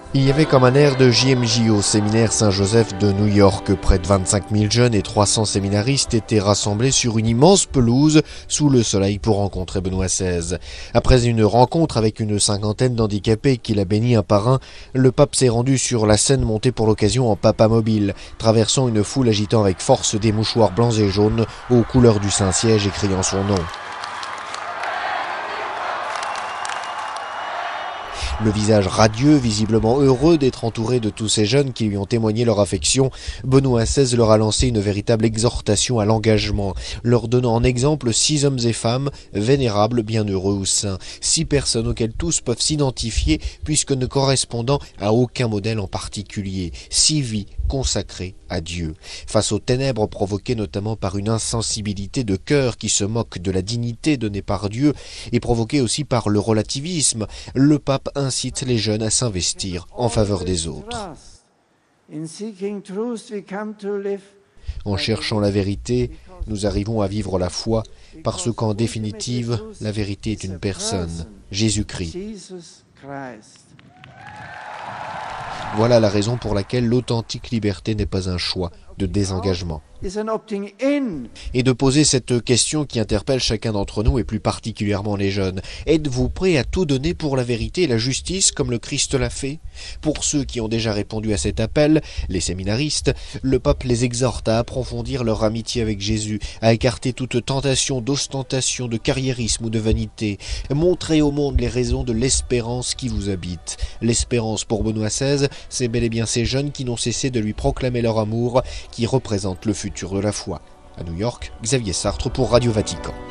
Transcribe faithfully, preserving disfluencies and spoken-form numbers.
Il y avait comme un air de J M J au séminaire Saint-Joseph de New York. Près de vingt-cinq mille jeunes et trois cents séminaristes étaient rassemblés sur une immense pelouse sous le soleil pour rencontrer Benoît seize. Après une rencontre avec une cinquantaine d'handicapés qu'il a bénis un par un, le pape s'est rendu sur la scène montée pour l'occasion en papamobile, traversant une foule agitant avec force des mouchoirs blancs et jaunes aux couleurs du Saint-Siège et criant son nom. Le visage radieux, visiblement heureux d'être entouré de tous ces jeunes qui lui ont témoigné leur affection, Benoît seize leur a lancé une véritable exhortation à l'engagement, leur donnant en exemple six hommes et femmes, vénérables, bienheureux ou saints, six personnes auxquelles tous peuvent s'identifier puisque ne correspondant à aucun modèle en particulier, six vies consacrées à Dieu. Face aux ténèbres provoquées notamment par une insensibilité de cœur qui se moque de la dignité donnée par Dieu et provoquée aussi par le relativisme, le pape incite les jeunes à s'investir en faveur des autres. En cherchant la vérité, nous arrivons à vivre la foi, parce qu'en définitive, la vérité est une personne, Jésus-Christ. Voilà la raison pour laquelle l'authentique liberté n'est pas un choix de désengagement. Et de poser cette question qui interpelle chacun d'entre nous et plus particulièrement les jeunes. Êtes-vous prêts à tout donner pour la vérité et la justice comme le Christ l'a fait? Pour ceux qui ont déjà répondu à cet appel, les séminaristes, le pape les exhorte à approfondir leur amitié avec Jésus, à écarter toute tentation d'ostentation, de carriérisme ou de vanité. Montrez au monde les raisons de l'espérance qui vous habite. L'espérance pour Benoît seize, c'est bel et bien ces jeunes qui n'ont cessé de lui proclamer leur amour, qui représentent le futur de la foi. À New York, Xavier Sartre pour Radio Vatican.